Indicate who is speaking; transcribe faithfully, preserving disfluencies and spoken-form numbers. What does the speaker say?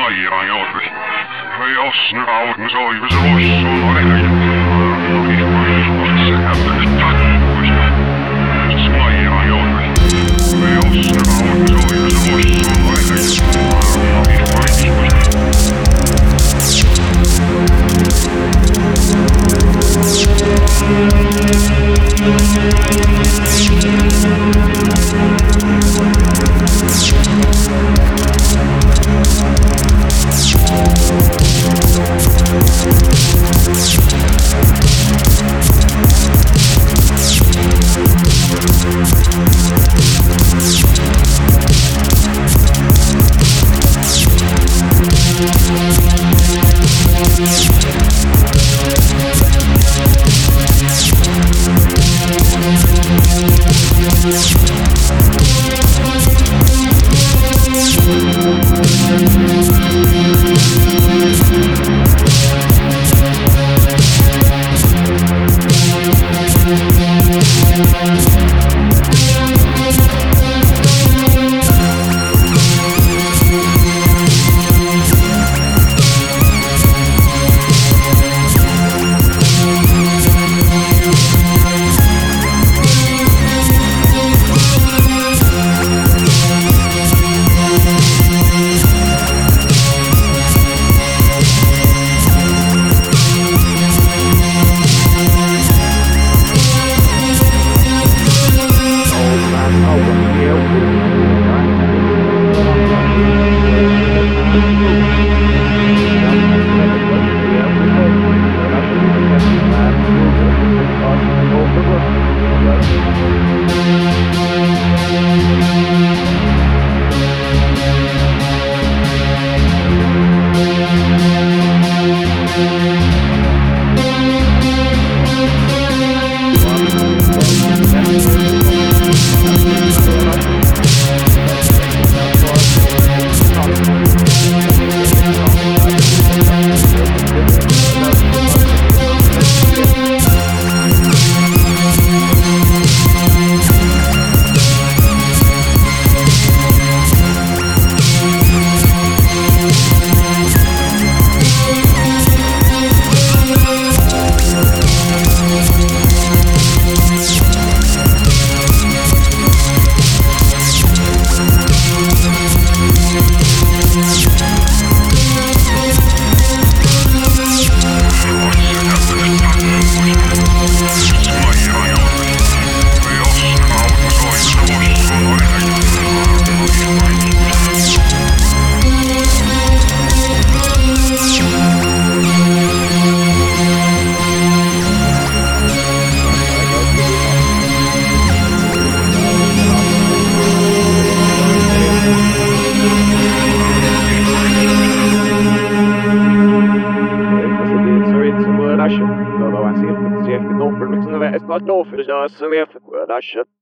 Speaker 1: smajaan joutuisi. Jos nyt aut, niin se on hyvin se lossa on aina. Se hämmäksi takkuista. Se smajaan joutuisi. Jos nyt aut, niin se on hyvin se lossa on aina.
Speaker 2: Although I see it, see if no permission of it, it's not no for the Swift, where that shit.